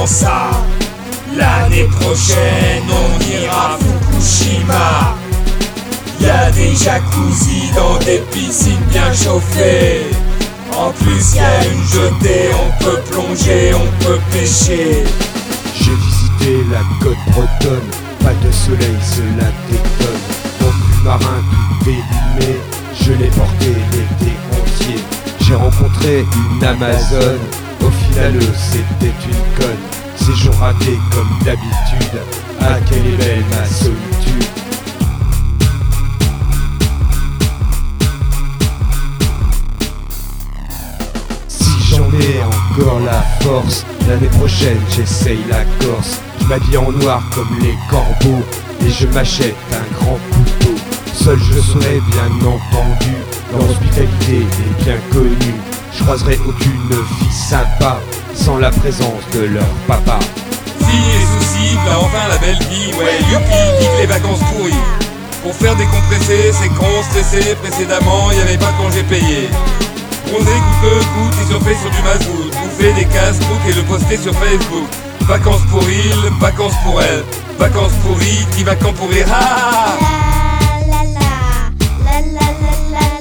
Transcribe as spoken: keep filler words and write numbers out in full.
ça. L'année prochaine on ira à Fukushima. Y'a des jacuzzis dans des piscines bien chauffées. En plus y'a une jetée, on peut plonger, on peut pêcher. J'ai visité la côte bretonne, pas de soleil, cela détonne. Mon pull marin tout élimé, je l'ai porté l'été entier. J'ai rencontré une Amazone, au final c'était une conne. Séjour raté comme d'habitude, à quelle est belle ma solitude. Si j'en ai encore la force, l'année prochaine j'essaye la Corse. Je m'habille en noir comme les corbeaux et je m'achète un grand couteau. Seul je serai bien entendu, leur hospitalité est bien connue. Je croiserai aucune fille sympa sans la présence de leur papa. Fille et soucis, bah enfin la belle vie, ouais, youpi, vive les vacances pourries. Pour faire décompresser, c'est con, stressé, précédemment, y'avait pas de congé payé. Bronzer coûte que coûte et surfer sur du mazout, bouffer des casse-croûtes et le poster sur Facebook. Vacances pour il, vacances pour elle, vacances pourries, dix vacances pour rire, ah, ah, ah. La la la la la la la.